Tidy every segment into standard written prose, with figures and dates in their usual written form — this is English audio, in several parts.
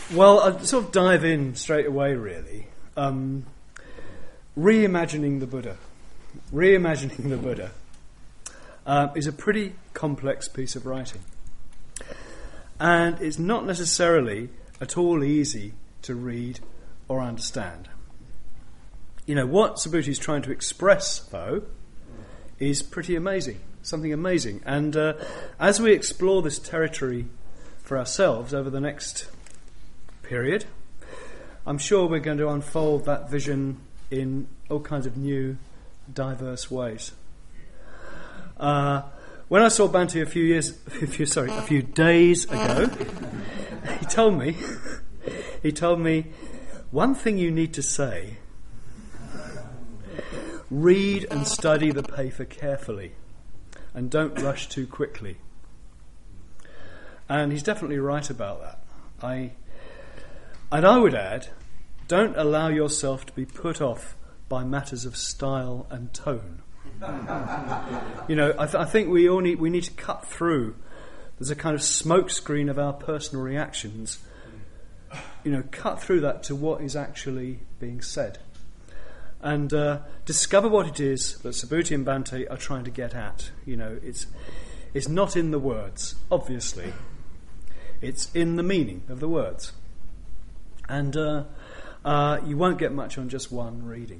Well, I'll sort of dive in straight away, really. Reimagining the Buddha. Reimagining the Buddha is a pretty complex piece of writing. And it's not necessarily at all easy to read or understand. You know, what Subhuti is trying to express, though, is pretty amazing, something amazing. And as we explore this territory for ourselves over the next period, I'm sure we're going to unfold that vision in all kinds of new, diverse ways. When I saw Bhante a few days ago, he told me, one thing you need to say: read and study the paper carefully, and don't rush too quickly. And he's definitely right about that. I would add, don't allow yourself to be put off by matters of style and tone. You know, I think we need to cut through. There's a kind of smokescreen of our personal reactions. You know, cut through that to what is actually being said, and discover what it is that Subhuti and Bhante are trying to get at. You know, it's not in the words, obviously. It's in the meaning of the words, and you won't get much on just one reading.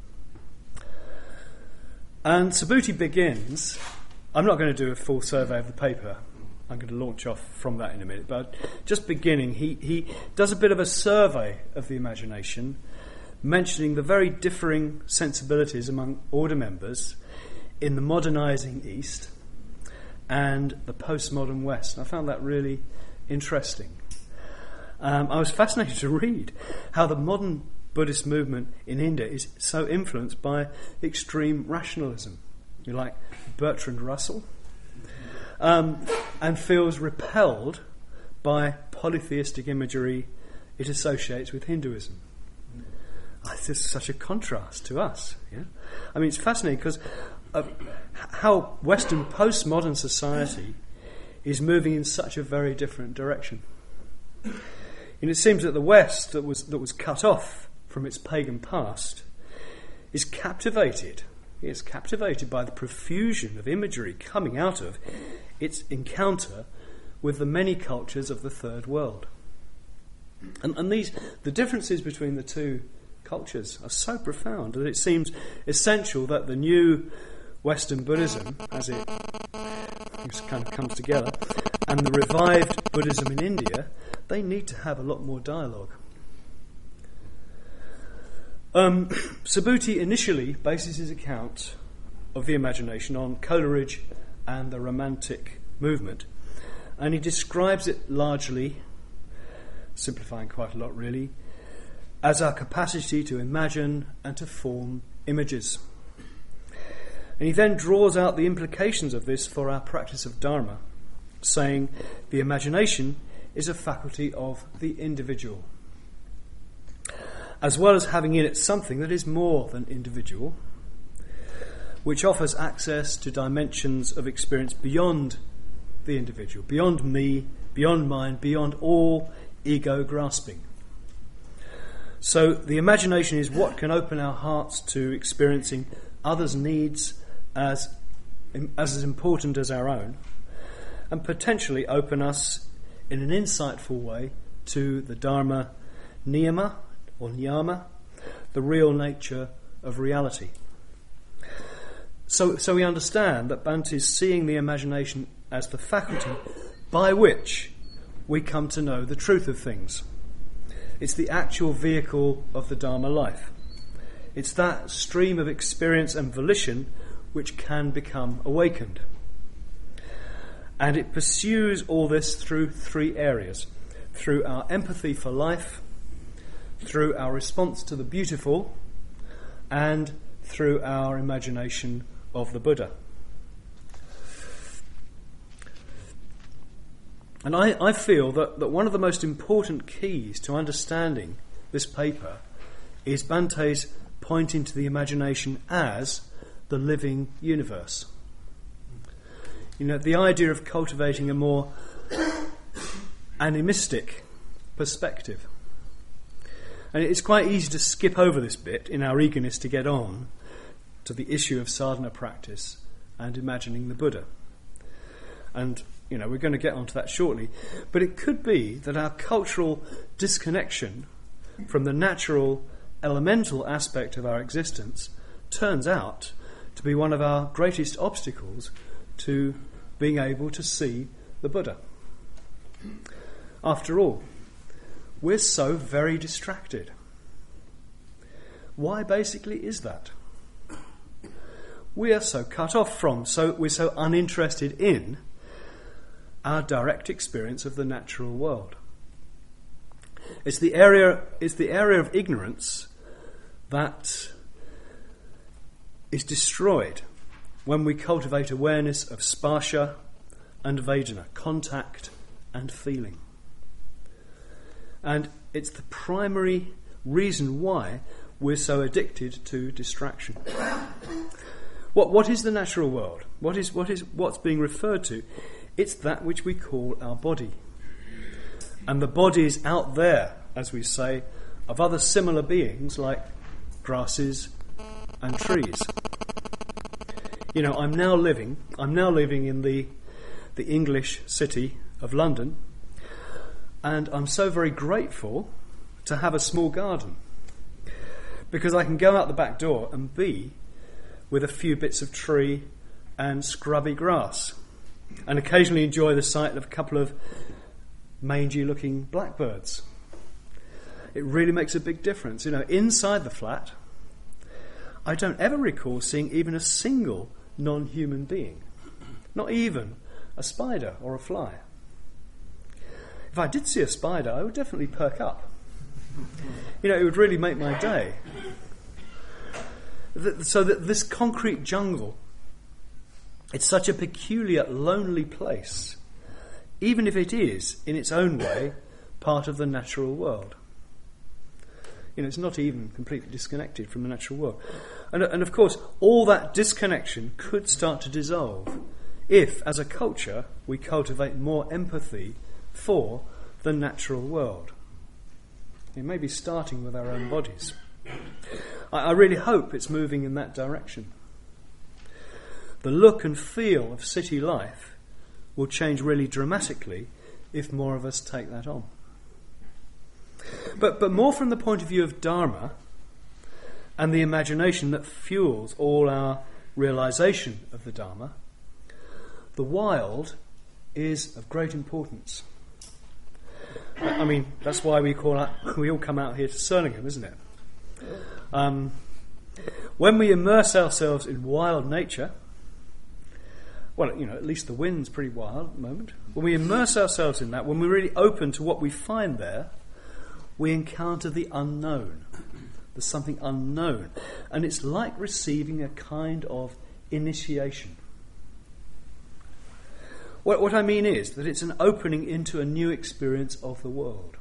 And Subhuti begins. I'm not going to do a full survey of the paper. I'm going to launch off from that in a minute. But just beginning, he does a bit of a survey of the imagination, mentioning the very differing sensibilities among order members in the modernising East and the postmodern West. And I found that really interesting. I was fascinated to read how the modern Buddhist movement in India is so influenced by extreme rationalism. You like Bertrand Russell? And feels repelled by polytheistic imagery it associates with Hinduism. This is such a contrast to us. Yeah? I mean, it's fascinating because how Western postmodern society is moving in such a very different direction. And it seems that the West, that was cut off from its pagan past, is captivated. It's captivated by the profusion of imagery coming out of its encounter with the many cultures of the third world. And the differences between the two cultures are so profound that it seems essential that the new Western Buddhism, as it kind of comes together, and the revived Buddhism in India, they need to have a lot more dialogue. Subhuti initially bases his account of the imagination on Coleridge and the Romantic movement, and he describes it largely, simplifying quite a lot really, as our capacity to imagine and to form images. And he then draws out the implications of this for our practice of Dharma, saying the imagination is a faculty of the individual, as well as having in it something that is more than individual, which offers access to dimensions of experience beyond the individual, beyond me, beyond mine, beyond all ego grasping. So the imagination is what can open our hearts to experiencing others' needs as important as our own, and potentially open us in an insightful way to the Dharma niyama, or niyama, the real nature of reality. So we understand that Bhante is seeing the imagination as the faculty by which we come to know the truth of things. It's the actual vehicle of the Dharma life. It's that stream of experience and volition which can become awakened. And it pursues all this through three areas: through our empathy for life, through our response to the beautiful, and through our imagination of the Buddha. And I feel that one of the most important keys to understanding this paper is Bhante's pointing to the imagination as the living universe. You know, the idea of cultivating a more animistic perspective. And it's quite easy to skip over this bit in our eagerness to get on to the issue of sadhana practice and imagining the Buddha. And, we're going to get onto that shortly. But it could be that our cultural disconnection from the natural, elemental aspect of our existence turns out to be one of our greatest obstacles to being able to see the Buddha. After all, we're so very distracted. Why basically is that? We are so cut off from, we're so uninterested in our direct experience of the natural world. It's the area of ignorance that is destroyed when we cultivate awareness of sparsha and vedana, contact and feeling. And it's the primary reason why we're so addicted to distraction. What is the natural world? What's being referred to? It's that which we call our body. And the body is out there, as we say, of other similar beings like grasses and trees. I'm now living in the English city of London, and I'm so very grateful to have a small garden, because I can go out the back door and be with a few bits of tree and scrubby grass, and occasionally enjoy the sight of a couple of mangy-looking blackbirds. It really makes a big difference. Inside the flat, I don't ever recall seeing even a single non-human being, not even a spider or a fly. If I did see a spider, I would definitely perk up. It would really make my day. So that this concrete jungle, it's such a peculiar, lonely place, even if it is, in its own way, part of the natural world. It's not even completely disconnected from the natural world. And of course, all that disconnection could start to dissolve if, as a culture, we cultivate more empathy for the natural world. It may be starting with our own bodies. I really hope it's moving in that direction. The look and feel of city life will change really dramatically if more of us take that on. But more from the point of view of Dharma and the imagination that fuels all our realization of the Dharma, the wild is of great importance. That's why we all come out here to Surlingham, isn't it? When we immerse ourselves in wild nature, at least the wind's pretty wild at the moment. When we immerse ourselves in that, when we're really open to what we find there, we encounter the unknown. There's something unknown. And it's like receiving a kind of initiation. What I mean is that it's an opening into a new experience of the world.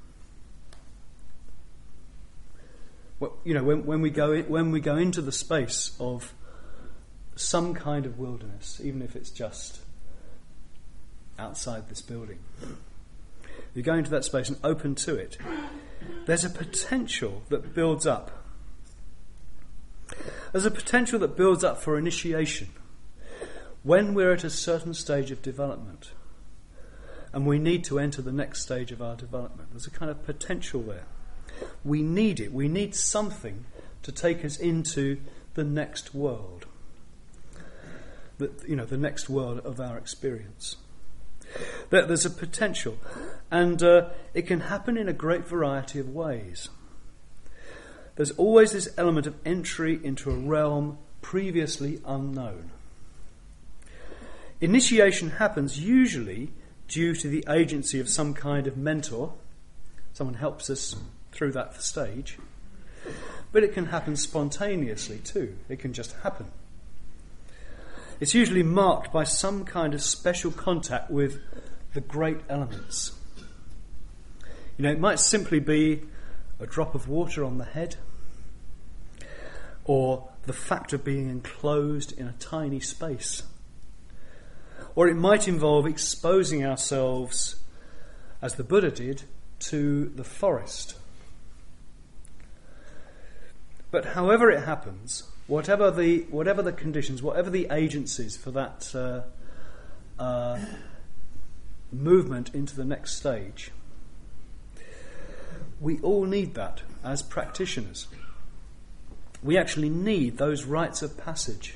When we go into the space of some kind of wilderness, even if it's just outside this building, you go into that space and open to it, there's a potential that builds up. There's a potential that builds up for initiation when we're at a certain stage of development and we need to enter the next stage of our development. There's a kind of potential there. We need it. We need something to take us into the next world. The next world of our experience. There's a potential, and it can happen in a great variety of ways. There's always this element of entry into a realm previously unknown. Initiation happens usually due to the agency of some kind of mentor. Someone helps us through that stage. But it can happen spontaneously too. It can just happen. It's usually marked by some kind of special contact with the great elements. It might simply be a drop of water on the head, or the fact of being enclosed in a tiny space. Or it might involve exposing ourselves, as the Buddha did, to the forest. But however it happens, whatever the conditions, whatever the agencies for that movement into the next stage, we all need that as practitioners. We actually need those rites of passage.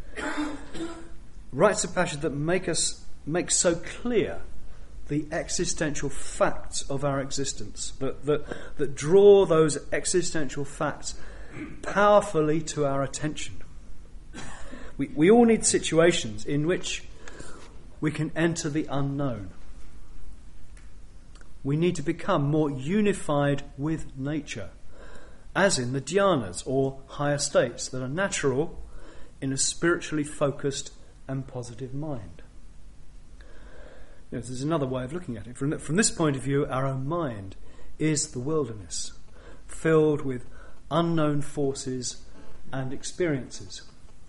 Rites of passage that make so clear the existential facts of our existence, that draw those existential facts powerfully to our attention. We all need situations in which we can enter the unknown. We need to become more unified with nature, as in the dhyanas or higher states that are natural in a spiritually focused and positive mind. There's another way of looking at it. From this point of view, our own mind is the wilderness, filled with unknown forces and experiences.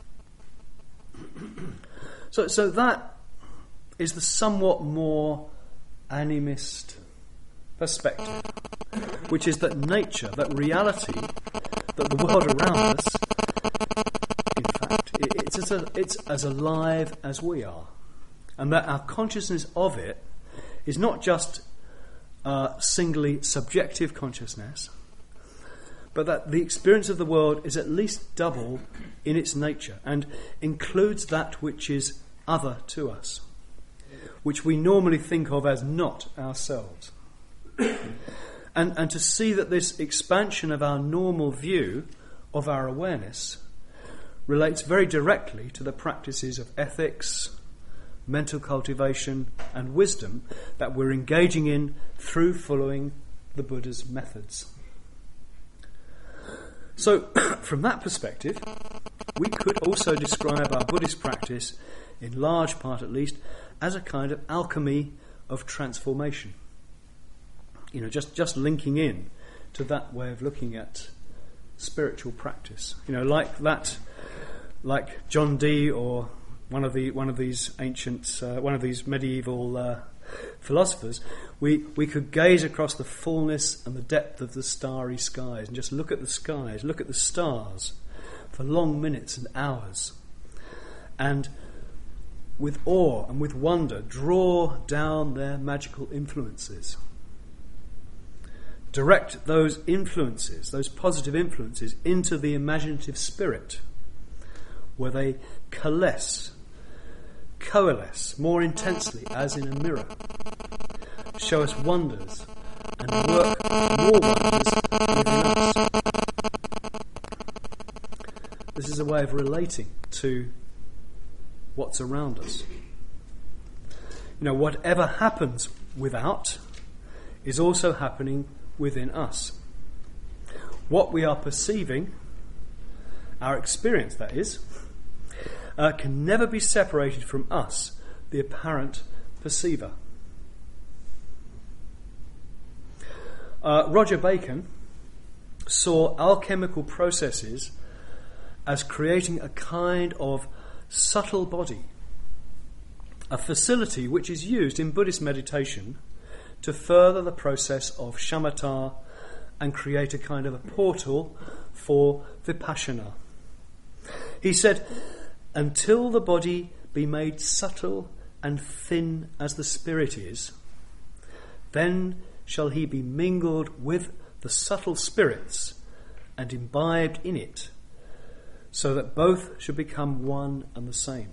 So that is the somewhat more animist perspective, which is that nature, that reality, that the world around us, in fact, it's as alive as we are, and that our consciousness of it is not just singly subjective consciousness, but that the experience of the world is at least double in its nature and includes that which is other to us, which we normally think of as not ourselves. And to see that this expansion of our normal view of our awareness relates very directly to the practices of ethics, mental cultivation and wisdom that we're engaging in through following the Buddha's methods. So, from that perspective, we could also describe our Buddhist practice, in large part at least, as a kind of alchemy of transformation. Just linking in to that way of looking at spiritual practice. Like John Dee or one of these ancient, one of these medieval philosophers, we could gaze across the fullness and the depth of the starry skies and just look at the skies, look at the stars for long minutes and hours, and with awe and with wonder draw down their magical influences. Direct those influences, those positive influences, into the imaginative spirit, where they coalesce more intensely as in a mirror, show us wonders and work more wonders within us. This is a way of relating to what's around us. Whatever happens without is also happening within us. What we are perceiving, our experience that is, can never be separated from us, the apparent perceiver. Roger Bacon saw alchemical processes as creating a kind of subtle body, a facility which is used in Buddhist meditation to further the process of shamatha and create a kind of a portal for vipassana. He said, until the body be made subtle and thin as the spirit is, then shall he be mingled with the subtle spirits and imbibed in it, so that both should become one and the same.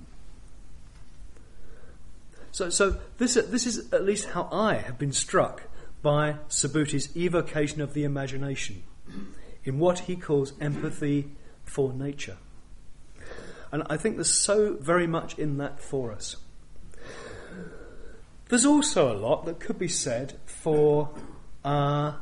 So this is at least how I have been struck by Subhuti's evocation of the imagination in what he calls empathy for nature. And I think there's so very much in that for us. There's also a lot that could be said for or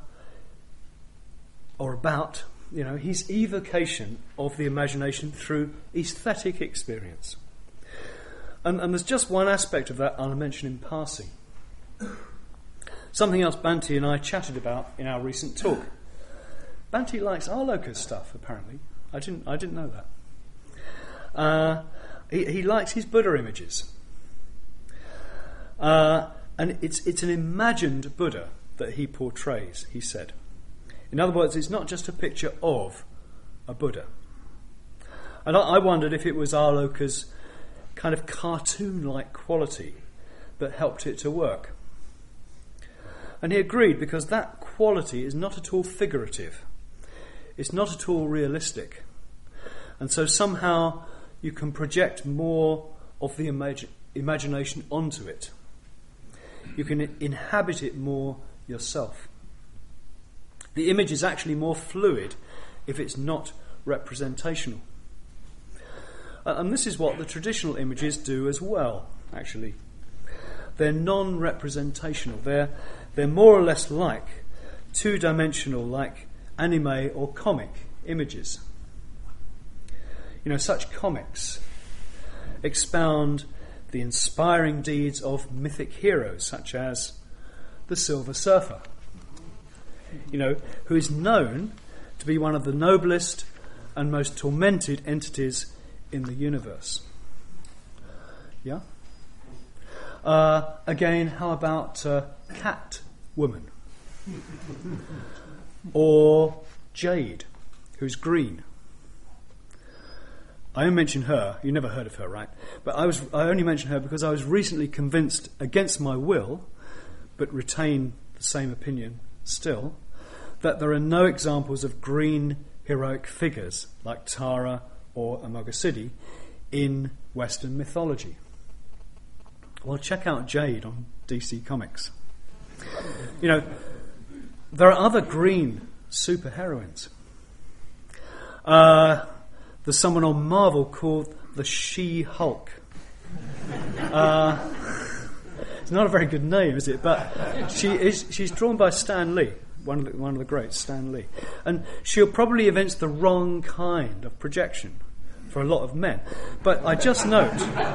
about his evocation of the imagination through aesthetic experience. And there's just one aspect of that I'll mention in passing. Something else Bhante and I chatted about in our recent talk. Bhante likes Aloka's stuff, apparently. I didn't know that. He likes his Buddha images. And it's an imagined Buddha that he portrays, he said. In other words, it's not just a picture of a Buddha. And I wondered if it was Aloka's kind of cartoon-like quality that helped it to work. And he agreed, because that quality is not at all figurative. It's not at all realistic. And so somehow you can project more of the imagination onto it. You can inhabit it more yourself. The image is actually more fluid if it's not representational. And this is what the traditional images do as well, actually. They're non-representational. They're more or less like two-dimensional, like anime or comic images. You know, such comics expound the inspiring deeds of mythic heroes, such as the Silver Surfer, you know, who is known to be one of the noblest and most tormented entities in the universe. Yeah? Again, how about Catwoman? Or Jade, who's green? I only mention her. You never heard of her, right? But I only mention her because I was recently convinced, against my will, but retain the same opinion still, that there are no examples of green heroic figures like Tara or Amoghasiddhi in Western mythology. Well, check out Jade on DC Comics. You know, there are other green superheroines. There's someone on Marvel called the She-Hulk. It's not a very good name, is it? But she's drawn by Stan Lee, one of the greats, Stan Lee. And she'll probably evince the wrong kind of projection for a lot of men. But I just note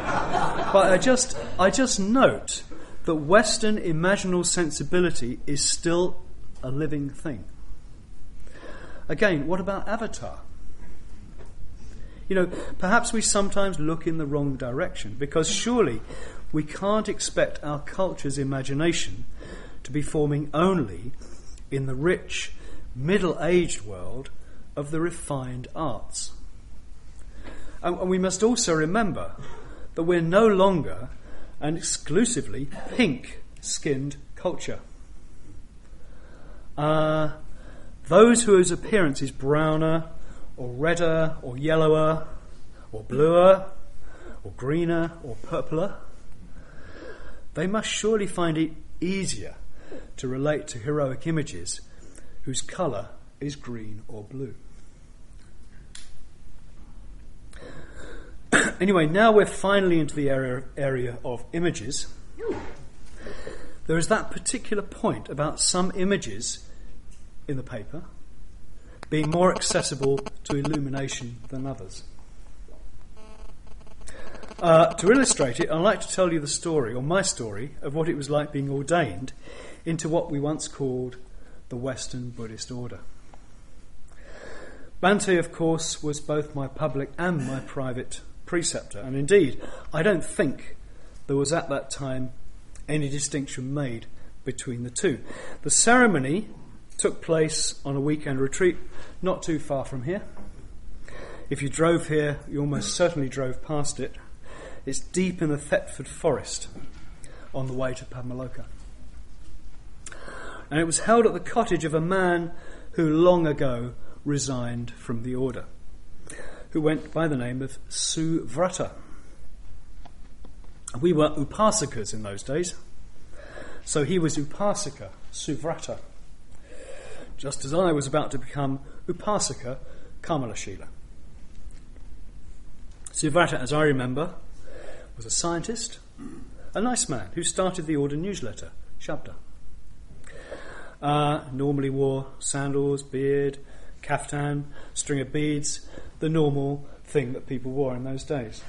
that Western imaginal sensibility is still a living thing. Again, what about Avatar? You know, perhaps we sometimes look in the wrong direction, because surely we can't expect our culture's imagination to be forming only in the rich, middle-aged world of the refined arts. And we must also remember that we're no longer an exclusively pink-skinned culture. Those whose appearance is browner, or redder, or yellower, or bluer, or greener, or purpler, they must surely find it easier to relate to heroic images whose colour is green or blue. Anyway, now we're finally into the area of images. There is that particular point about some images in the paper being more accessible to illumination than others. To illustrate it, I'd like to tell you the story, or my story, of what it was like being ordained into what we once called the Western Buddhist order. Bhante, of course, was both my public and my private preceptor, and indeed, I don't think there was at that time any distinction made between the two. The ceremony took place on a weekend retreat not too far from here. If you drove here, you almost certainly drove past it. It's deep in the Thetford forest on the way to Padmaloka. And it was held at the cottage of a man who long ago resigned from the order, who went by the name of Suvrata. We were upasakas in those days, so he was upasaka, Suvrata, just as I was about to become upasaka, Kamalashila. Suvrata, as I remember, was a scientist, a nice man who started the order newsletter, Shabda. Normally wore sandals, beard, kaftan, string of beads, the normal thing that people wore in those days.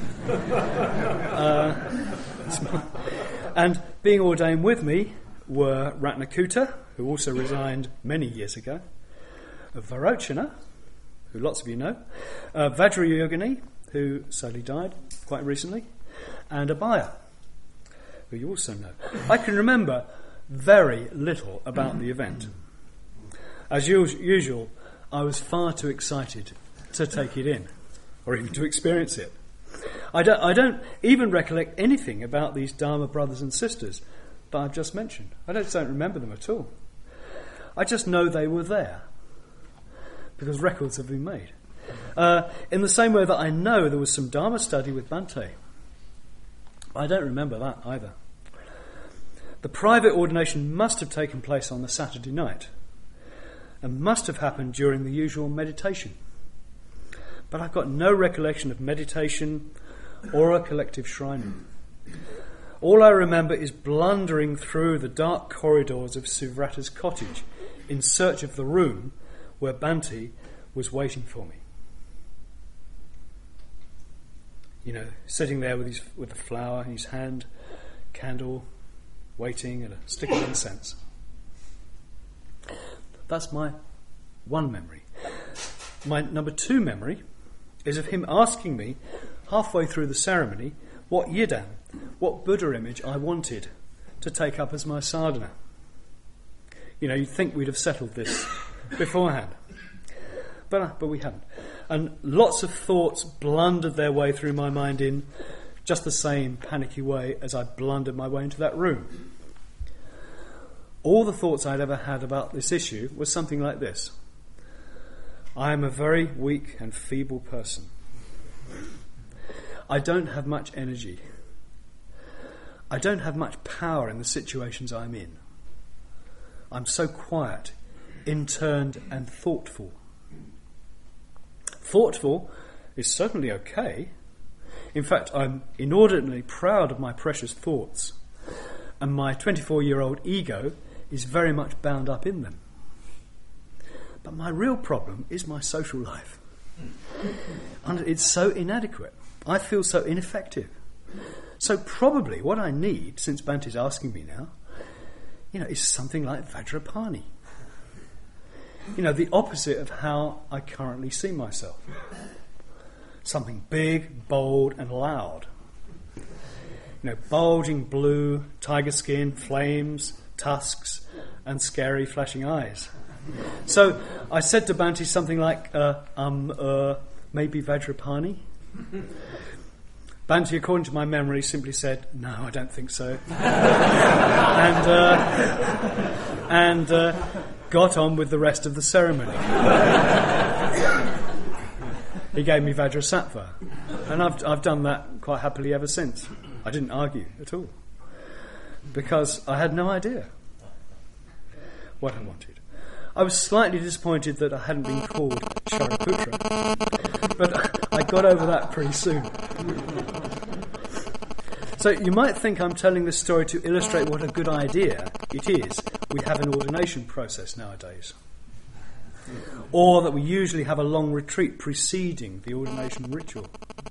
And being ordained with me were Ratnakuta, who also resigned many years ago, Varochana, who lots of you know, Vajrayogini, who sadly died quite recently, and Abhaya, who you also know. I can remember very little about the event. As usual, I was far too excited to take it in, or even to experience it. I don't even recollect anything about these Dharma brothers and sisters that I've just mentioned. I just don't remember them at all. I just know they were there, because records have been made. In the same way that I know there was some Dharma study with Bhante. I don't remember that either. The private ordination must have taken place on the Saturday night and must have happened during the usual meditation. But I've got no recollection of meditation or a collective shrining. All I remember is blundering through the dark corridors of Suvrata's cottage in search of the room where Bhante was waiting for me. You know, sitting there with a flower in his hand, candle, waiting, and a stick of incense. That's my one memory. My number two memory is of him asking me halfway through the ceremony what yidam, what Buddha image I wanted to take up as my sadhana. You know, you'd think we'd have settled this beforehand. But we haven't. And lots of thoughts blundered their way through my mind in just the same panicky way as I blundered my way into that room. All the thoughts I'd ever had about this issue was something like this. I am a very weak and feeble person. I don't have much energy. I don't have much power in the situations I'm in. I'm so quiet, interned and thoughtful. Thoughtful is certainly okay. In fact, I'm inordinately proud of my precious thoughts, and my 24-year-old ego is very much bound up in them. But my real problem is my social life. And it's so inadequate. I feel so ineffective. So probably what I need, since Bhante's asking me now, is something like Vajrapani. The opposite of how I currently see myself. Something big, bold and loud. Bulging blue, tiger skin, flames, tusks and scary flashing eyes. So I said to Bhante something like, maybe Vajrapani? Bhante, according to my memory, simply said, no, I don't think so. and got on with the rest of the ceremony. He gave me Vajrasattva, and I've done that quite happily ever since. I didn't argue at all, because I had no idea what I wanted. I was slightly disappointed that I hadn't been called Shariputra, but I got over that pretty soon. So you might think I'm telling this story to illustrate what a good idea it is we have an ordination process nowadays. Or that we usually have a long retreat preceding the ordination ritual.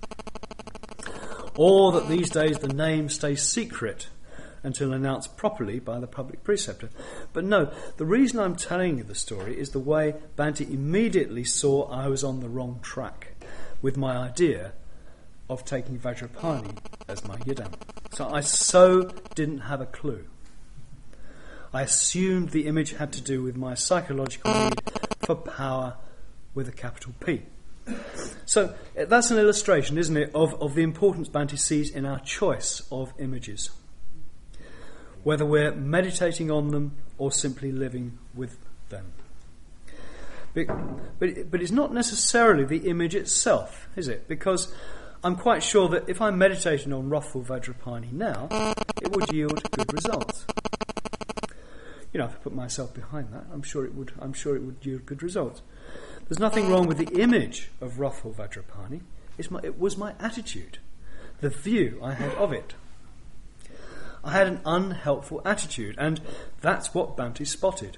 Or that these days the name stays secret until announced properly by the public preceptor. But no, the reason I'm telling you the story is the way Bhante immediately saw I was on the wrong track with my idea of taking Vajrapani as my yidam. So I didn't have a clue. I assumed the image had to do with my psychological need for power with a capital P. So that's an illustration, isn't it, of the importance Bhante sees in our choice of images. Whether we're meditating on them or simply living with them. But it's not necessarily the image itself, is it? Because I'm quite sure that if I'm meditating on Wrathful Vajrapani now, it would yield good results. If I put myself behind that, I'm sure it would yield good results. There's nothing wrong with the image of Wrathful Vajrapani. It was my attitude, the view I had of it. I had an unhelpful attitude, and that's what Bhante spotted.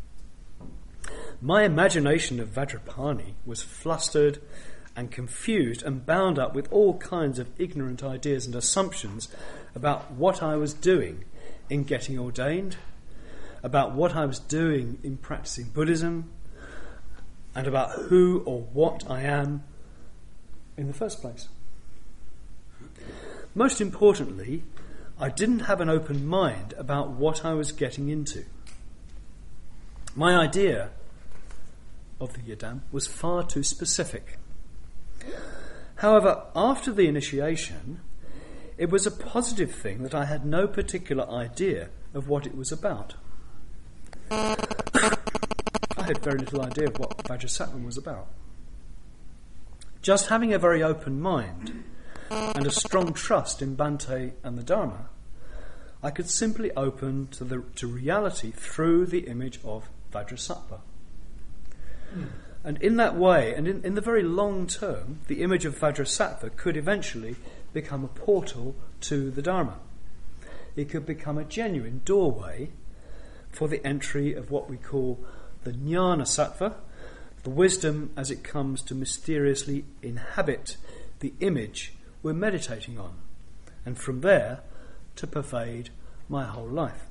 My imagination of Vajrapani was flustered and confused and bound up with all kinds of ignorant ideas and assumptions about what I was doing in getting ordained, about what I was doing in practicing Buddhism, and about who or what I am in the first place. Most importantly, I didn't have an open mind about what I was getting into. My idea of the Yidam was far too specific. However, after the initiation, it was a positive thing that I had no particular idea of what it was about. I had very little idea of what Vajrasattva was about. Just having a very open mind and a strong trust in Bhante and the Dharma, I could simply open to reality through the image of Vajrasattva. And in that way, and in the very long term, the image of Vajrasattva could eventually become a portal to the Dharma. It could become a genuine doorway for the entry of what we call the Jnana Sattva, the wisdom as it comes to mysteriously inhabit the image we're meditating on, and from there to pervade my whole life.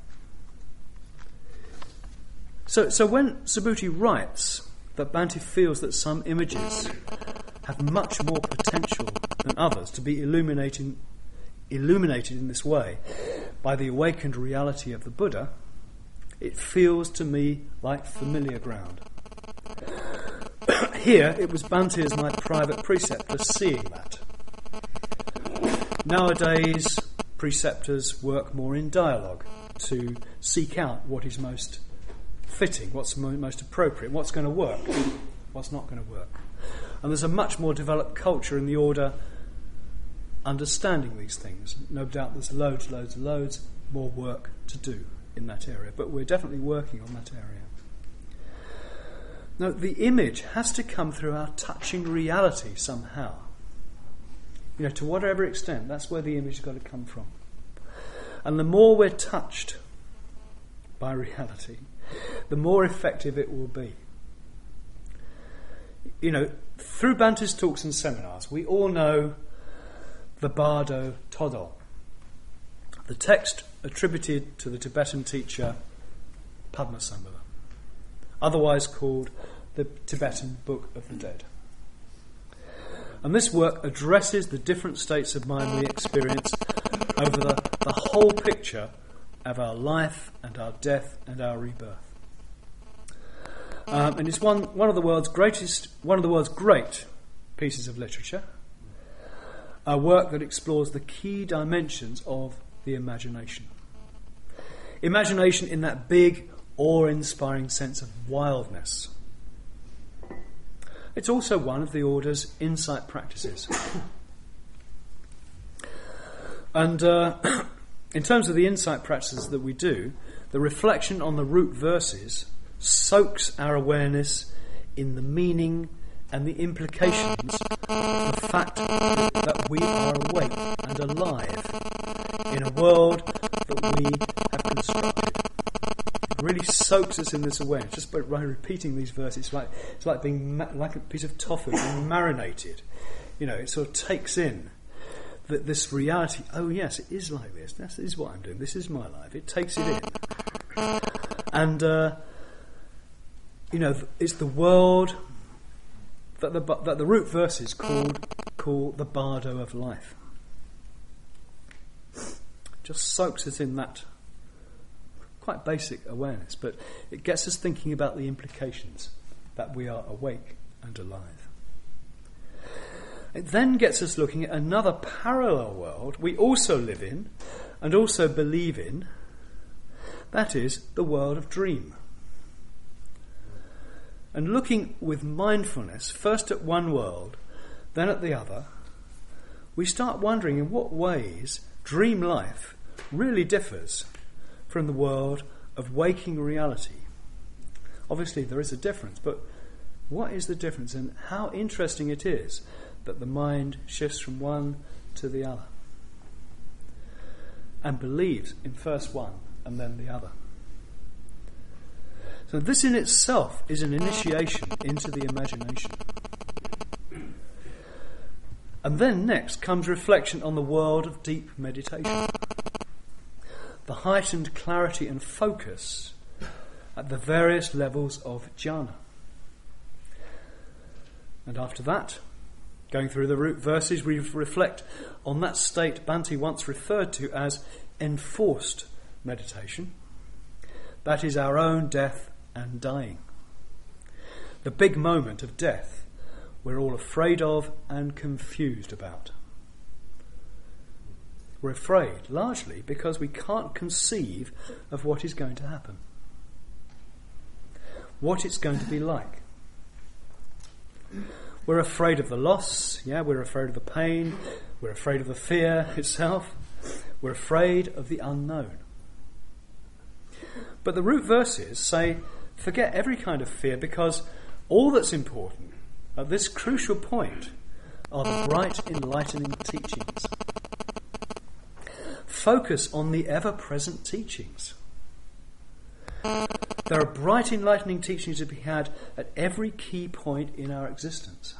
So when Subhuti writes that Bhante feels that some images have much more potential than others to be illuminated in this way by the awakened reality of the Buddha, it feels to me like familiar ground. Here, it was Bhante as my private preceptor seeing that. Nowadays, preceptors work more in dialogue to seek out what is most fitting, what's most appropriate, what's going to work, what's not going to work. And there's a much more developed culture in the order understanding these things. No doubt there's loads more work to do in that area, but we're definitely working on that area. Now, the image has to come through our touching reality somehow. To whatever extent, that's where the image has got to come from. And the more we're touched by reality, the more effective it will be. Through Bhante's talks and seminars, we all know the Bardo Todol, the text attributed to the Tibetan teacher Padmasambhava, otherwise called the Tibetan Book of the Dead. And this work addresses the different states of mind we experience over the whole picture of our life and our death and our rebirth. And it's one of the world's great pieces of literature, a work that explores the key dimensions of the imagination. Imagination in that big, awe-inspiring sense of wildness. It's also one of the Order's insight practices. And in terms of the insight practices that we do, the reflection on the root verses soaks our awareness in the meaning and the implications of the fact that we are awake and alive in a world that we have constructed. It really soaks us in this awareness just by repeating these verses. It's like being like a piece of tofu being marinated. It sort of takes in this reality. Oh yes, it is like this. This is what I'm doing. This is my life. It takes it in, and it's the world that the root verses call the bardo of life. Just soaks us in that quite basic awareness, but it gets us thinking about the implications that we are awake and alive. It then gets us looking at another parallel world we also live in and also believe in. That is the world of dream. And looking with mindfulness, first at one world, then at the other, we start wondering in what ways dream life really differs from the world of waking reality. Obviously there is a difference, but what is the difference, and how interesting it is that the mind shifts from one to the other and believes in first one and then the other. So this in itself is an initiation into the imagination. And then next comes reflection on the world of deep meditation. The heightened clarity and focus at the various levels of jhana. And after that, going through the root verses, we reflect on that state Bhante once referred to as enforced meditation. That is our own death and dying. The big moment of death we're all afraid of and confused about. We're afraid largely because we can't conceive of what is going to happen, what it's going to be like. We're afraid of the loss, we're afraid of the pain, we're afraid of the fear itself, we're afraid of the unknown. But the root verses say, forget every kind of fear, because all that's important at this crucial point are the bright, enlightening teachings. Focus on the ever-present teachings. There are bright, enlightening teachings to be had at every key point in our existence.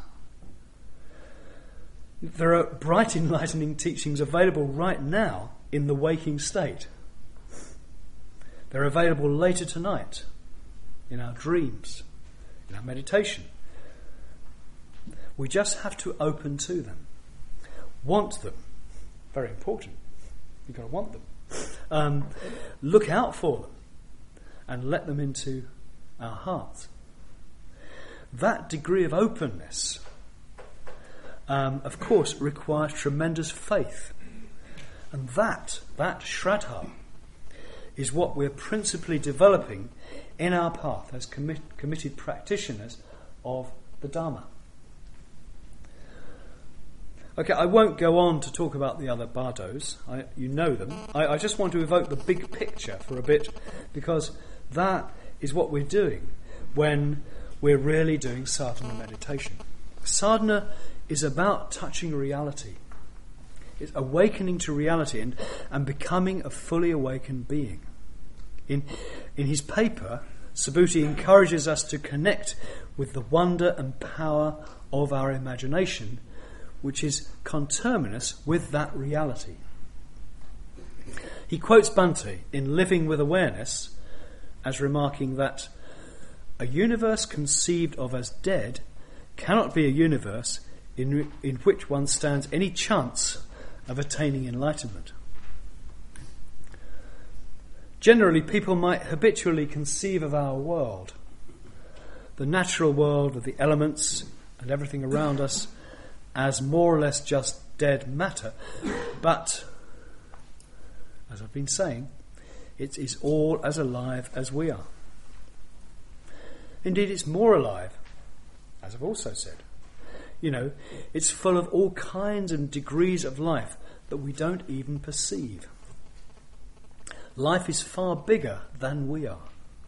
There are bright, enlightening teachings available right now in the waking state. They're available later tonight in our dreams, in our meditation. We just have to open to them. Want them. Very important. You've got to want them. Look out for them and let them into our hearts. That degree of openness, of course, requires tremendous faith. And that Shraddha, is what we're principally developing in our path as committed practitioners of the Dharma. Okay, I won't go on to talk about the other bardos. You know them. I just want to evoke the big picture for a bit, because that is what we're doing when we're really doing sadhana meditation. Sadhana is about touching reality. It's awakening to reality and becoming a fully awakened being. In his paper, Subhuti encourages us to connect with the wonder and power of our imagination, which is conterminous with that reality. He quotes Bhante in Living with Awareness as remarking that a universe conceived of as dead cannot be a universe in which one stands any chance of attaining enlightenment. Generally, people might habitually conceive of our world, the natural world with the elements and everything around us, as more or less just dead matter. But, as I've been saying, it is all as alive as we are. Indeed, it's more alive, as I've also said. It's full of all kinds and degrees of life that we don't even perceive. Life is far bigger than we are.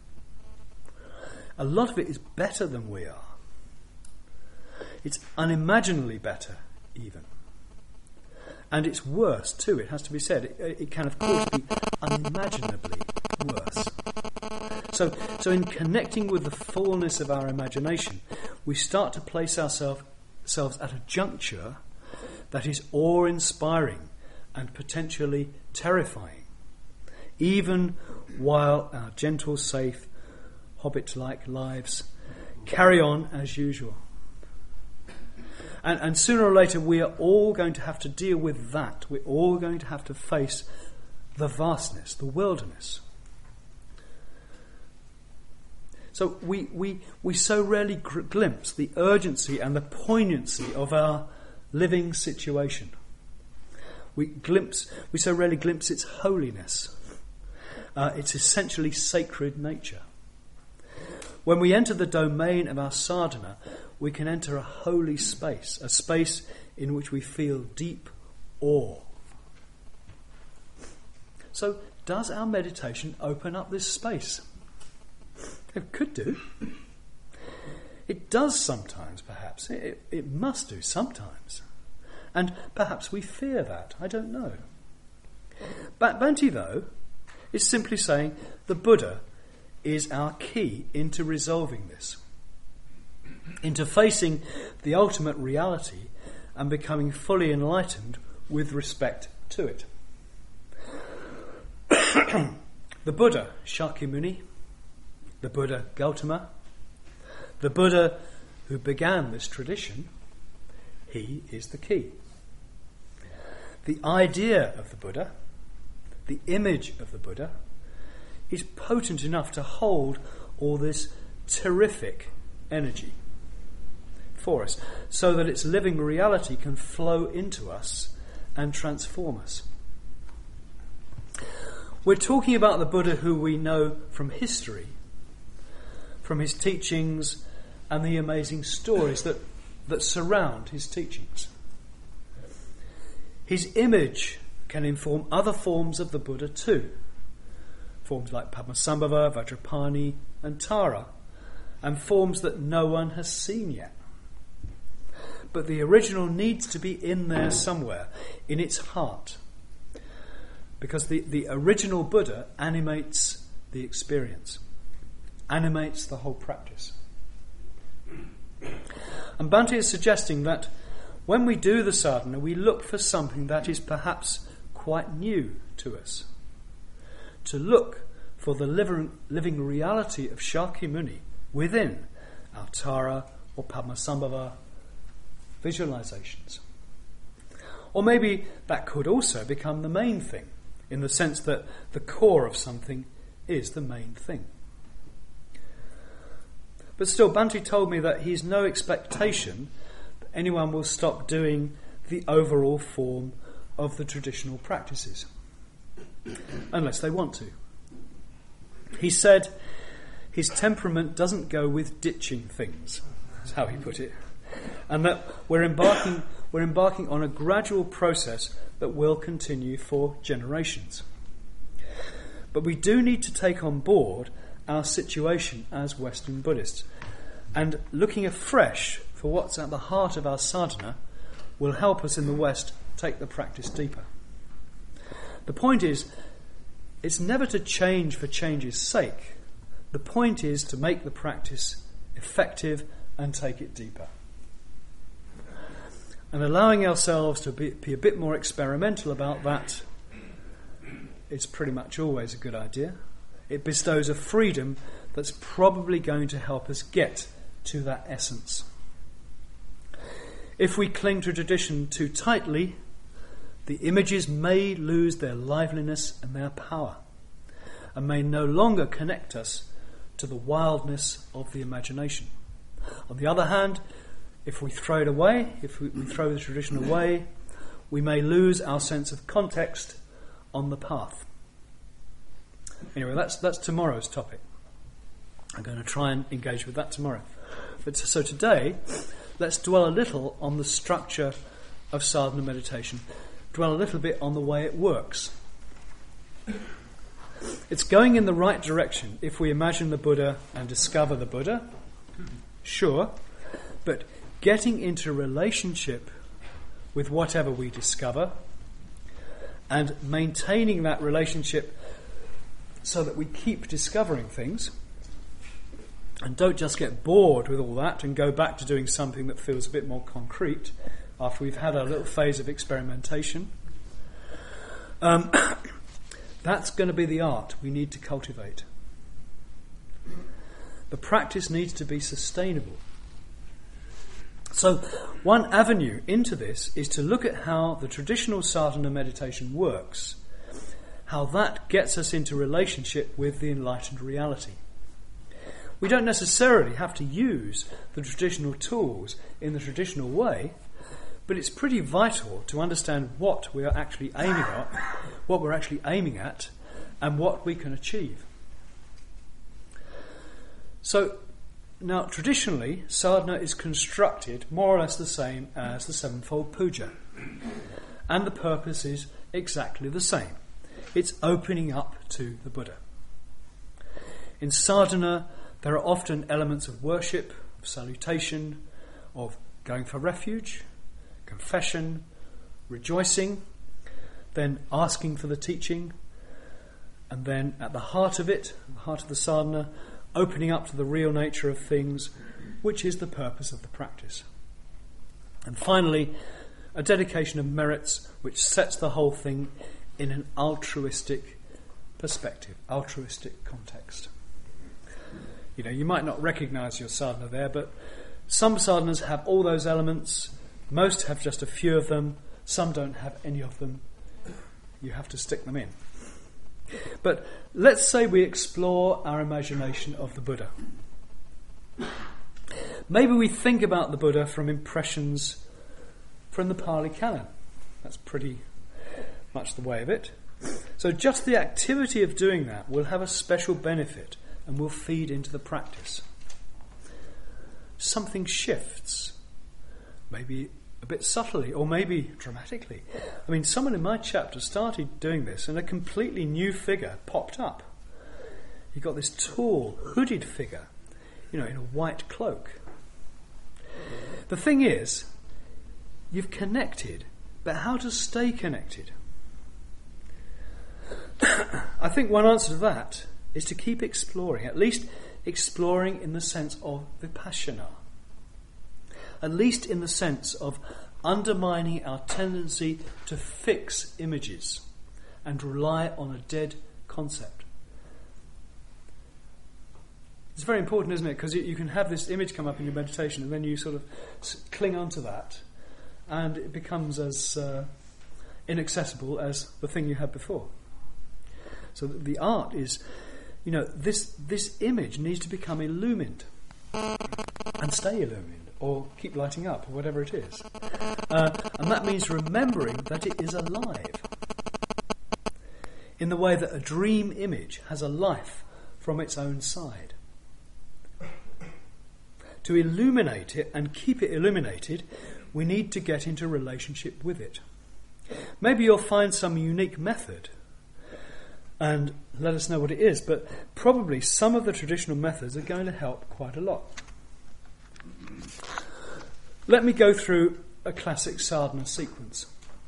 A lot of it is better than we are. It's unimaginably better, even. And it's worse, too, it has to be said. It can, of course, be unimaginably worse. So in connecting with the fullness of our imagination, we start to place ourselves at a juncture that is awe-inspiring and potentially terrifying, even while our gentle, safe, hobbit-like lives carry on as usual. And sooner or later we are all going to have to deal with that. We're all going to have to face the vastness, the wilderness. So we so rarely glimpse the urgency and the poignancy of our living situation. We so rarely glimpse its holiness, its essentially sacred nature. When we enter the domain of our sadhana, we can enter a holy space, a space in which we feel deep awe. So, does our meditation open up this space? It could do. It does sometimes, perhaps. It must do sometimes. And perhaps we fear that. I don't know. But Bhante, though, is simply saying the Buddha is our key into resolving this, into facing the ultimate reality and becoming fully enlightened with respect to it. The Buddha, Shakyamuni, the Buddha, Gautama, the Buddha who began this tradition, he is the key. The idea of the Buddha, the image of the Buddha, is potent enough to hold all this terrific energy for us, so that its living reality can flow into us and transform us. We're talking about the Buddha who we know from history, from his teachings and the amazing stories that surround his teachings. His image can inform other forms of the Buddha too. Forms like Padmasambhava, Vajrapani and Tara, and forms that no one has seen yet. But the original needs to be in there somewhere, in its heart. Because the original Buddha animates the experience, animates the whole practice. And Bhante is suggesting that when we do the sadhana, we look for something that is perhaps quite new to us. To look for the living reality of Shakyamuni within our Tara or Padmasambhava visualizations. Or maybe that could also become the main thing, in the sense that the core of something is the main thing. But still, Bhante told me that he's no expectation that anyone will stop doing the overall form of the traditional practices, unless they want to. He said his temperament doesn't go with ditching things, that's how he put it, and that we're embarking on a gradual process that will continue for generations. But we do need to take on board our situation as Western Buddhists, and looking afresh for what's at the heart of our sadhana will help us in the West take the practice deeper. The point is, it's never to change for change's sake. The point is to make the practice effective and take it deeper. And allowing ourselves to be a bit more experimental about that is pretty much always a good idea. It bestows a freedom that's probably going to help us get to that essence. If we cling to tradition too tightly, the images may lose their liveliness and their power, and may no longer connect us to the wildness of the imagination. On the other hand, if we throw it away, if we throw the tradition away, we may lose our sense of context on the path. Anyway, that's tomorrow's topic. I'm going to try and engage with that tomorrow. But so today, let's dwell a little on the structure of sadhana meditation, dwell a little bit on the way it works. It's going in the right direction if we imagine the Buddha and discover the Buddha, sure, but getting into relationship with whatever we discover and maintaining that relationship so that we keep discovering things and don't just get bored with all that and go back to doing something that feels a bit more concrete after we've had our little phase of experimentation. That's going to be the art we need to cultivate. The practice needs to be sustainable. So one avenue into this is to look at how the traditional sadhana meditation works, how that gets us into relationship with the enlightened reality. We don't necessarily have to use the traditional tools in the traditional way, but it's pretty vital to understand what we are actually aiming at, and what we can achieve. So, now traditionally, sadhana is constructed more or less the same as the sevenfold puja, and the purpose is exactly the same. It's opening up to the Buddha. In sadhana, there are often elements of worship, of salutation, of going for refuge, confession, rejoicing, then asking for the teaching, and then at the heart of it, the heart of the sadhana, opening up to the real nature of things, which is the purpose of the practice. And finally, a dedication of merits which sets the whole thing in an altruistic perspective, altruistic context. You know, you might not recognise your sadhana there, but some sadhanas have all those elements, most have just a few of them, some don't have any of them. You have to stick them in. But let's say we explore our imagination of the Buddha. Maybe we think about the Buddha from impressions from the Pali Canon. That's pretty much the way of it. So just the activity of doing that will have a special benefit and will feed into the practice. Something shifts, maybe a bit subtly or maybe dramatically. I mean, someone in my chapter started doing this and a completely new figure popped up. You got this tall, hooded figure, in a white cloak. The thing is, you've connected, but how to stay connected? I think one answer to that is to keep exploring, at least exploring in the sense of vipassana. At least in the sense of undermining our tendency to fix images and rely on a dead concept. It's very important, isn't it? Because you can have this image come up in your meditation and then you sort of cling onto that and it becomes as inaccessible as the thing you had before. So the art is, this image needs to become illumined and stay illumined or keep lighting up or whatever it is. And that means remembering that it is alive in the way that a dream image has a life from its own side. To illuminate it and keep it illuminated, we need to get into relationship with it. Maybe you'll find some unique method and let us know what it is, but probably some of the traditional methods are going to help quite a lot. Let me go through a classic sadhana sequence.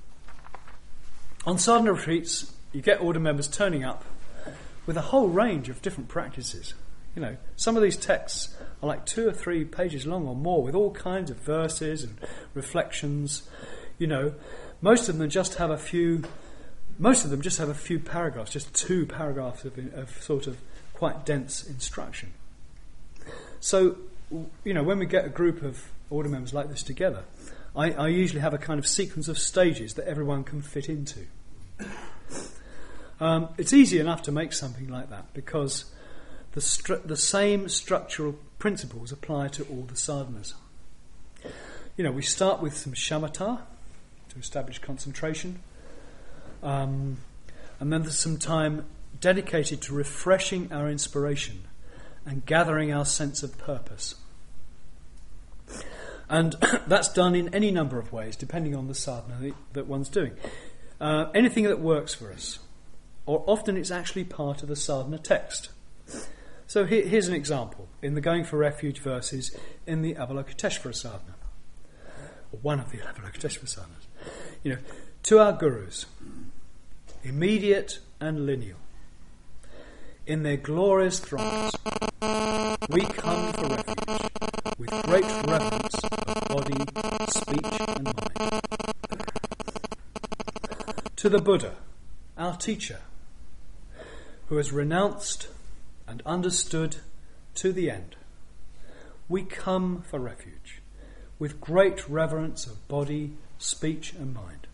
On sadhana retreats, you get order members turning up with a whole range of different practices. Some of these texts are like 2 or 3 pages long or more with all kinds of verses and reflections. Most of them just have a few paragraphs, just 2 paragraphs of sort of quite dense instruction. So, when we get a group of order members like this together, I usually have a kind of sequence of stages that everyone can fit into. It's easy enough to make something like that because the same structural principles apply to all the sadhanas. We start with some shamatha to establish concentration. And then there's some time dedicated to refreshing our inspiration and gathering our sense of purpose. And that's done in any number of ways, depending on the sadhana that one's doing. Anything that works for us. Or often it's actually part of the sadhana text. So here's an example in the Going for Refuge verses in the Avalokiteshvara sadhana. Or one of the Avalokiteshvara sadhanas. To our gurus, immediate and lineal, in their glorious throngs, we come for refuge with great reverence of body, speech and mind. To the Buddha, our teacher, who has renounced and understood to the end, we come for refuge with great reverence of body, speech and mind.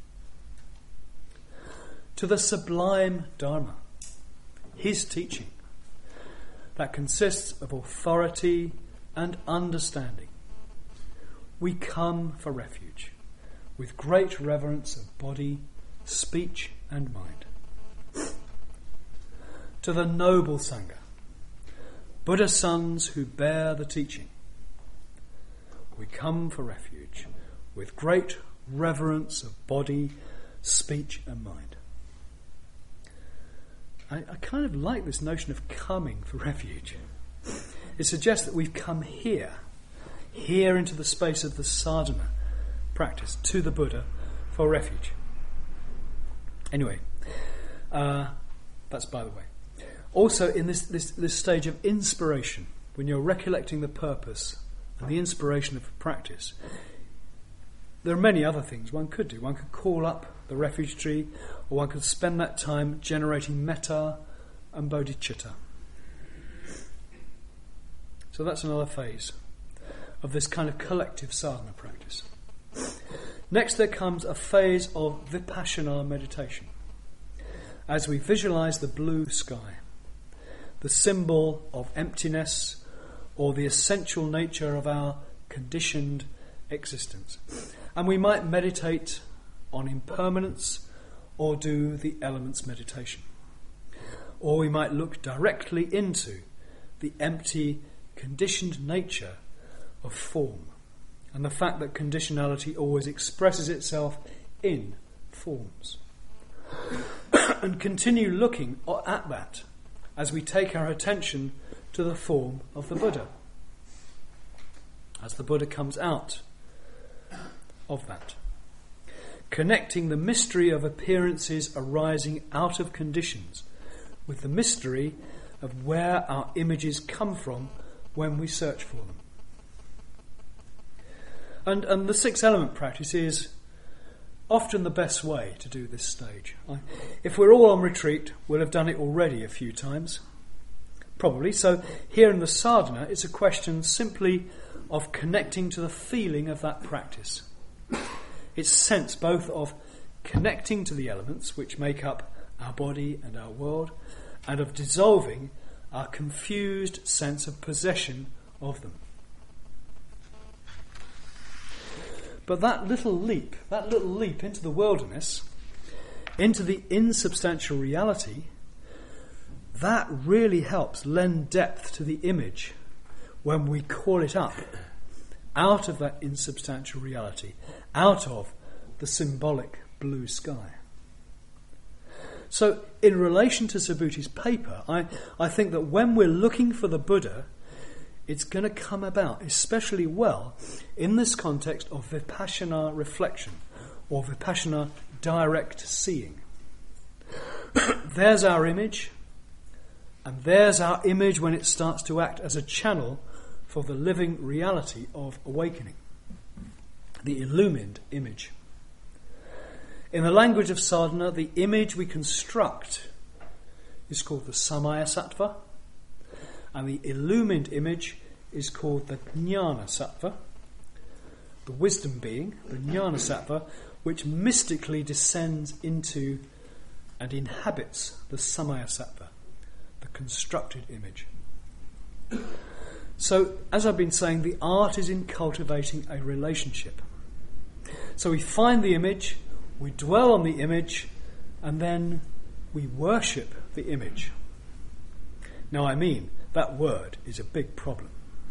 To the sublime Dharma, his teaching, that consists of authority and understanding, we come for refuge with great reverence of body, speech and mind. To the noble Sangha, Buddha sons who bear the teaching, we come for refuge with great reverence of body, speech and mind. I kind of like this notion of coming for refuge. It suggests that we've come here into the space of the sadhana practice, to the Buddha for refuge. Anyway, that's by the way. Also, in this stage of inspiration, when you're recollecting the purpose and the inspiration of practice, there are many other things one could do. One could call up the refuge tree, or one could spend that time generating metta and bodhicitta. So that's another phase of this kind of collective sadhana practice. Next there comes a phase of vipassana meditation. as we visualize the blue sky, the symbol of emptiness or the essential nature of our conditioned existence. And we might meditate on impermanence or do the elements meditation. Or we might look directly into the empty, conditioned nature of form and the fact that conditionality always expresses itself in forms. And continue looking at that as we take our attention to the form of the Buddha, as the Buddha comes out of that, connecting the mystery of appearances arising out of conditions with the mystery of where our images come from when we search for them. And the six element practice is often the best way to do this stage. If we're all on retreat, we'll have done it already a few times, probably. So here in the sadhana, it's a question simply of connecting to the feeling of that practice. It's sense both of connecting to the elements which make up our body and our world, and of dissolving our confused sense of possession of them. But that little leap into the wilderness, into the insubstantial reality, that really helps lend depth to the image when we call it up out of that insubstantial reality, out of the symbolic blue sky. So in relation to Subhuti's paper, I think that when we're looking for the Buddha, it's going to come about especially well in this context of Vipassana reflection or Vipassana direct seeing. There's our image, and there's our image when it starts to act as a channel for the living reality of awakening, the illumined image. In the language of sadhana, the image we construct is called the Samaya Sattva, and the illumined image is called the Jnana Sattva, the wisdom being, the Jnana Sattva, which mystically descends into and inhabits the Samaya Sattva, the constructed image. So, as I've been saying, the art is in cultivating a relationship. So we find the image, we dwell on the image, and then we worship the image. Now, that word is a big problem.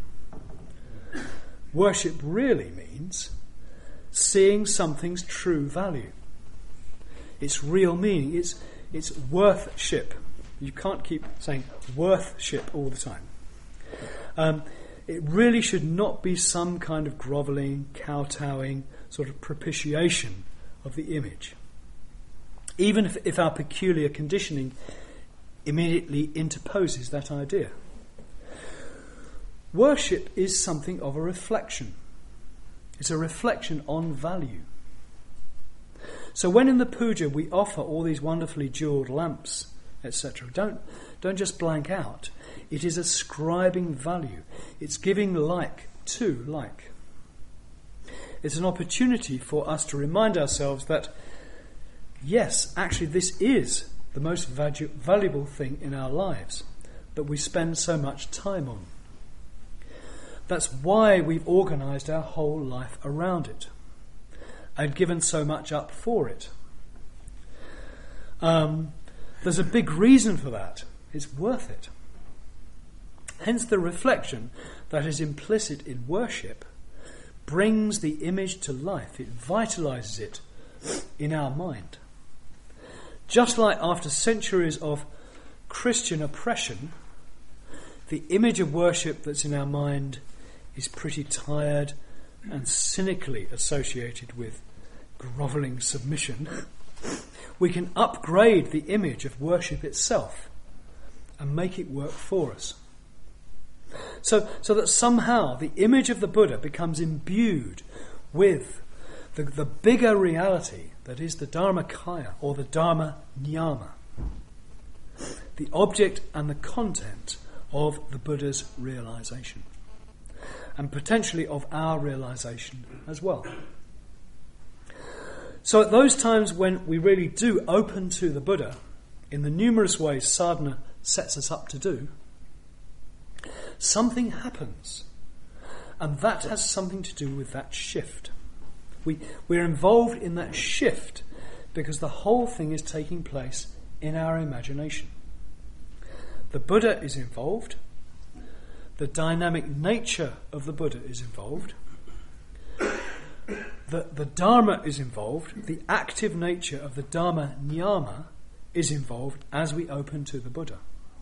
Worship really means seeing something's true value. Its real meaning, it's worth-ship. You can't keep saying worth-ship all the time. It really should not be some kind of grovelling, kowtowing, sort of propitiation of the image. Even if our peculiar conditioning immediately interposes that idea. Worship is something of a reflection. It's a reflection on value. So when in the puja we offer all these wonderfully jewelled lamps, etc., don't just blank out. It is ascribing value. It's giving like to like. It's an opportunity for us to remind ourselves that, yes, actually this is the most valuable thing in our lives that we spend so much time on. That's why we've organised our whole life around it and given so much up for it. There's a big reason for that. It's worth it. Hence the reflection that is implicit in worship brings the image to life. It vitalises it in our mind. Just like after centuries of Christian oppression, the image of worship that's in our mind is pretty tired and cynically associated with grovelling submission. We can upgrade the image of worship itself and make it work for us. So that somehow the image of the Buddha becomes imbued with the bigger reality that is the Dharmakaya or the Dharma Niyama, the object and the content of the Buddha's realization, and potentially of our realization as well. So at those times when we really do open to the Buddha in the numerous ways sadhana sets us up to do, something happens. And that has something to do with that shift. We're involved in that shift because the whole thing is taking place in our imagination. The Buddha is involved. The dynamic nature of the Buddha is involved. The Dharma is involved. The active nature of the Dharma Niyama is involved as we open to the Buddha.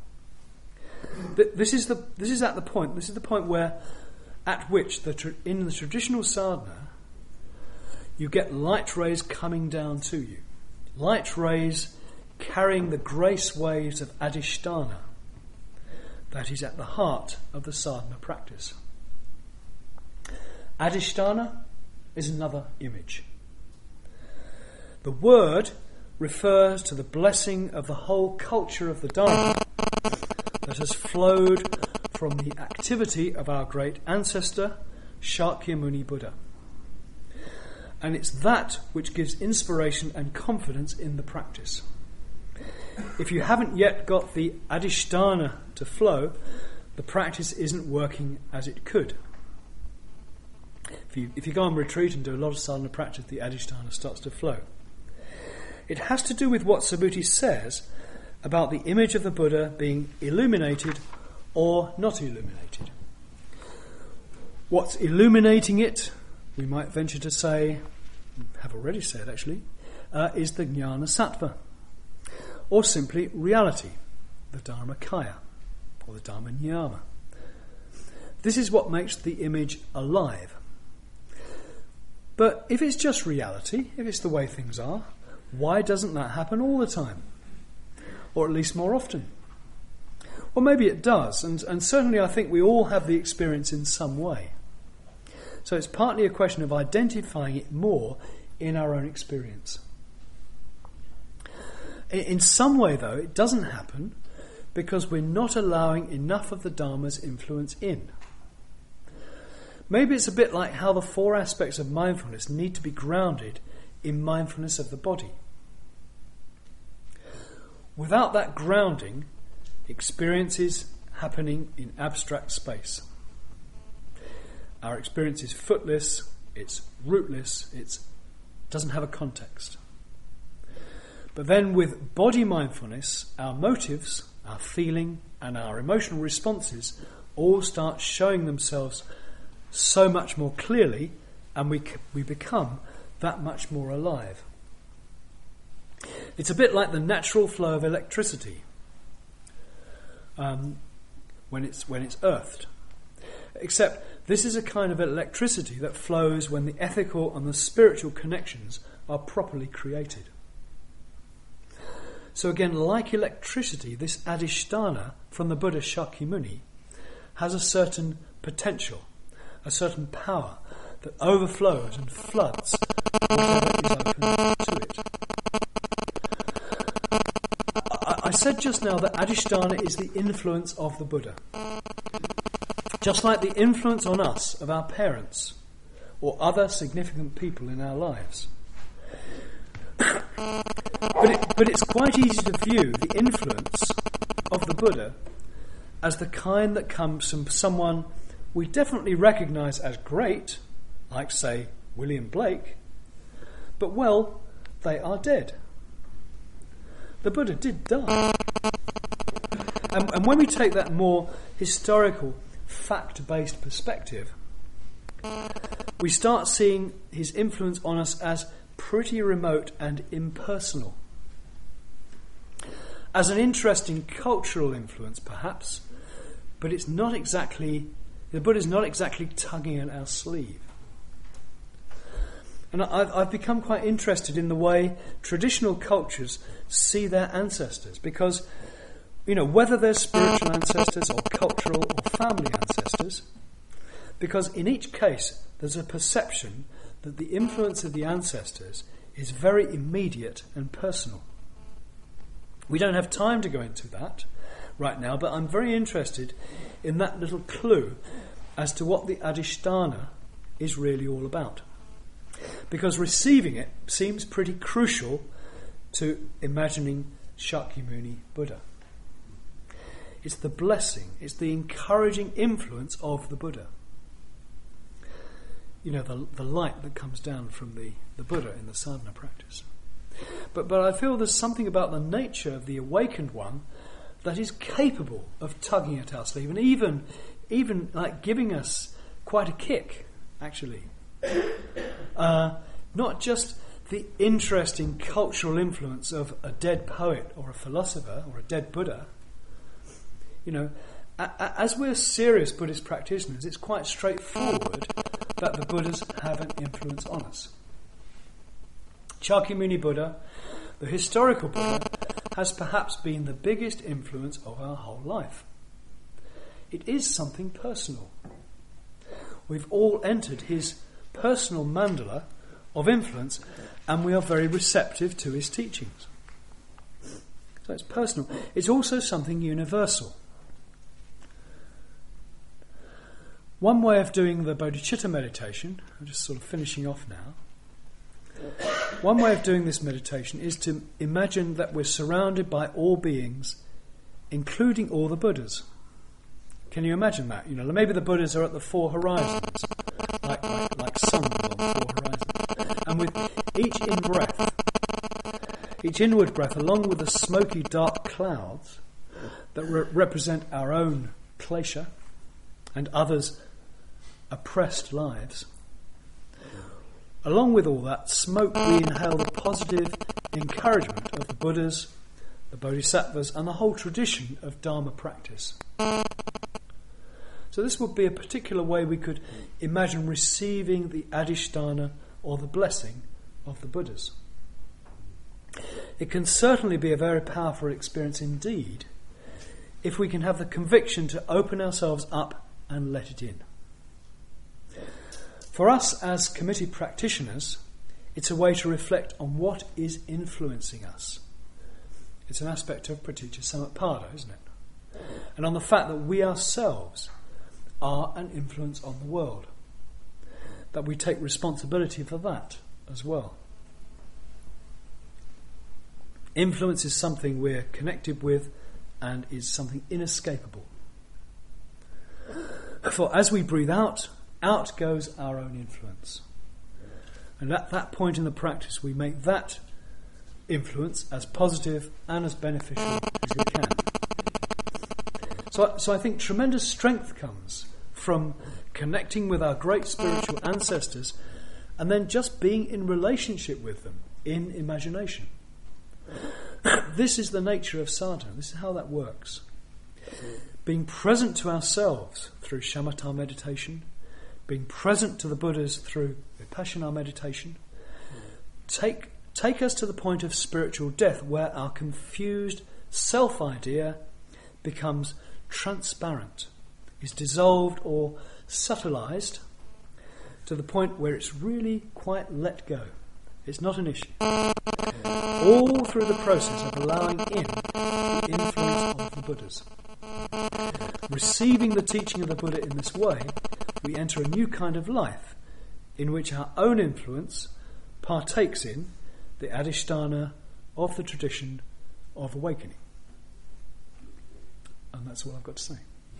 This is at the point. This is the point at which in the traditional sadhana, you get light rays coming down to you. Light rays carrying the grace waves of adhisthana. That is at the heart of the sadhana practice. Adhisthana is another image. The word refers to the blessing of the whole culture of the Dharma that has flowed from the activity of our great ancestor, Shakyamuni Buddha. And it's that which gives inspiration and confidence in the practice. If you haven't yet got the adhisthana to flow, the practice isn't working as it could. If you go on retreat and do a lot of sadhana practice, the adhisthana starts to flow. It has to do with what Subhuti says about the image of the Buddha being illuminated or not illuminated. What's illuminating it, we might venture to say, have already said actually, is the jnana sattva, or simply reality, the dharmakaya, or the dharma niyama. This is what makes the image alive. But if it's just reality, if it's the way things are, why doesn't that happen all the time? Or at least more often? Well, maybe it does, and certainly I think we all have the experience in some way. So it's partly a question of identifying it more in our own experience. In some way, though, it doesn't happen because we're not allowing enough of the Dharma's influence in. Maybe it's a bit like how the four aspects of mindfulness need to be grounded in mindfulness of the body. Without that grounding, experience is happening in abstract space. Our experience is footless, it's rootless, it doesn't have a context. But then with body mindfulness, our motives, our feeling and our emotional responses all start showing themselves so much more clearly, and we become that much more alive. It's a bit like the natural flow of electricity when it's earthed. Except this is a kind of electricity that flows when the ethical and the spiritual connections are properly created. So again, like electricity, this adhisthana from the Buddha Shakyamuni has a certain potential, a certain power that overflows and floods whatever is open to it. I said just now that adhisthana is the influence of the Buddha. Just like the influence on us of our parents or other significant people in our lives. But it's quite easy to view the influence of the Buddha as the kind that comes from someone we definitely recognise as great, like, say, William Blake, but, well, they are dead. The Buddha did die. And when we take that more historical, fact-based perspective, we start seeing his influence on us as pretty remote and impersonal. As an interesting cultural influence, perhaps, but it's not exactly, the Buddha's not exactly tugging at our sleeve. And I've become quite interested in the way traditional cultures see their ancestors, because, you know, whether they're spiritual ancestors or cultural or family ancestors, because in each case there's a perception that the influence of the ancestors is very immediate and personal. We don't have time to go into that right now, but I'm very interested in that little clue as to what the adhisthana is really all about. Because receiving it seems pretty crucial to imagining Shakyamuni Buddha. It's the blessing, it's the encouraging influence of the Buddha. You know, the light that comes down from the Buddha in the sadhana practice. But I feel there's something about the nature of the awakened one that is capable of tugging at our sleeve and even like giving us quite a kick, actually. Not just the interesting cultural influence of a dead poet or a philosopher or a dead Buddha. You know, as we're serious Buddhist practitioners, it's quite straightforward that the Buddhas have an influence on us. Shakyamuni Buddha, the historical Buddha, has perhaps been the biggest influence of our whole life. It is something personal. We've all entered his personal mandala of influence, and we are very receptive to his teachings. So it's personal. It's also something universal. One way of doing the bodhicitta meditation, I'm just sort of finishing off now. One way of doing this meditation is to imagine that we're surrounded by all beings, including all the Buddhas. Can you imagine that? You know, maybe the Buddhas are at the four horizons, like suns on the four horizons. And with each inward breath, along with the smoky dark clouds that represent our own klesha and others' oppressed lives, along with all that smoke, we inhale the positive encouragement of the Buddhas, the Bodhisattvas, and the whole tradition of Dharma practice. So this would be a particular way we could imagine receiving the adhisthana or the blessing of the Buddhas. It can certainly be a very powerful experience indeed if we can have the conviction to open ourselves up and let it in. For us as committee practitioners, it's a way to reflect on what is influencing us. It's an aspect of Pratitya Samutpada, isn't it? And on the fact that we ourselves are an influence on the world. That we take responsibility for that as well. Influence is something we're connected with and is something inescapable. For as we breathe out goes our own influence. And at that point in the practice, we make that influence as positive and as beneficial as we can. So I think tremendous strength comes from connecting with our great spiritual ancestors and then just being in relationship with them in imagination. This is the nature of sadhana. This is how that works. Being present to ourselves through shamatha meditation, being present to the Buddhas through vipassana meditation, take us to the point of spiritual death where our confused self-idea becomes transparent, is dissolved or subtilized to the point where it's really quite let go. It's not an issue. All through the process of allowing in the influence of the Buddhas. Receiving the teaching of the Buddha in this way, we enter a new kind of life in which our own influence partakes in the adhisthana of the tradition of awakening. And that's all I've got to say.